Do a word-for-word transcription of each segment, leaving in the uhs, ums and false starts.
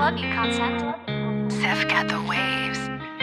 love you, concept. Seth got the waves.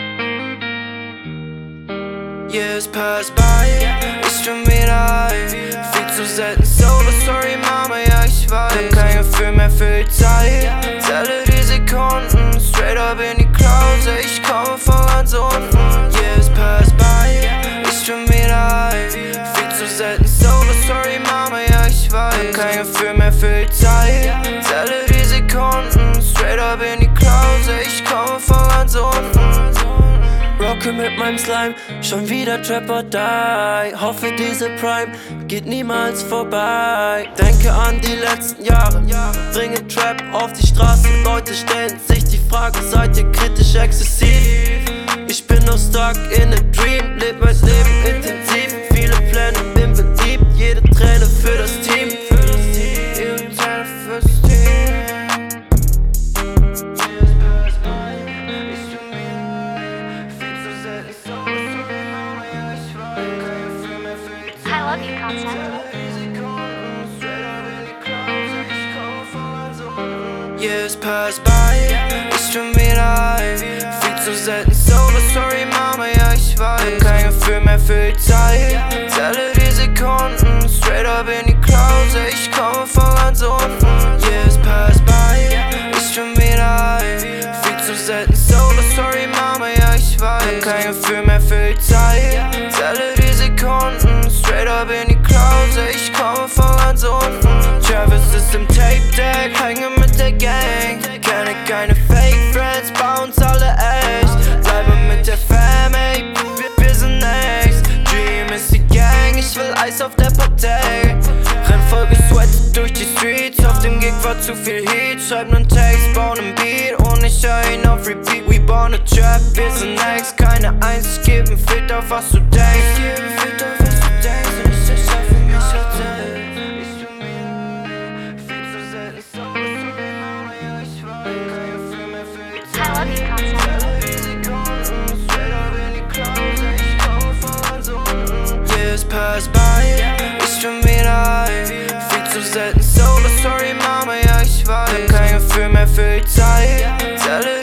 Years pass by, ich bin wieder high. Viel zu selten sober, sorry Mama, ja ich weiß. Hab kein Gefühl mehr für die Zeit. Zähle die Sekunden, straight up in die Clouds. Ich komme von ganz unten. Years pass by, ich bin wieder high. Viel zu selten sober, sorry Mama, ja ich weiß. Hab kein Gefühl mehr für die Zeit. Zähle die Sekunden, straight up in die Clouds. Ich komme von ganz unten. Rocke mit meinem Slime, schon wieder Trap or Die. Hoffe diese Prime geht niemals vorbei. Denke an die letzten Jahre, bringe Trap auf die Straße. Leute stellen sich die Frage, seid ihr kritisch exzessiv? Ich bin noch stuck in a dream, leb mein Leben intensiv. Viele Pläne, bin beliebt, jede Träne für das Team. Jede Träne fürs Team. I love you, concept. Years pass by, ich bin wieder high. Viel zu selten sober, sorry Mama, ja ich weiß. Hab kein Gefühl mehr für die Zeit. Zähle die Sekunden, straight up in die Clouds. Ich komme von ganz unten. Years pass by, ich bin wieder high. Viel zu selten sober, sorry Mama, ja ich weiß. Hab kein Gefühl mehr für die Zeit. Zähle die Sekunden, straight up in die Clouds. Ich komme von ganz unten. Travis ist im Tape Deck, hänge mit der Gang. Kenne keine Fake Friends, bei uns alle echt. Bleibe mit der Fam, ey, wir, wir sind echt. Dream ist die Gang, ich will Eis auf der Partei. Renn voll gesweatet durch die Streets, auf dem Gig war zu viel Heat. Schreib nen Text, bau nen Beat und ich hör ihn auf Repeat. We born a trap, wir sind next, keine Eins, ich geb n Filter auf was du denkst. Geb n Filter auf was du denkst und ich erschaffe mich halt selbst. I love you, concept. Years pass by, ich bin wieder high. Viel zu selten sober, sorry Mama, ja ich weiß. Hab kein Gefühl mehr für die Zeit. Zähle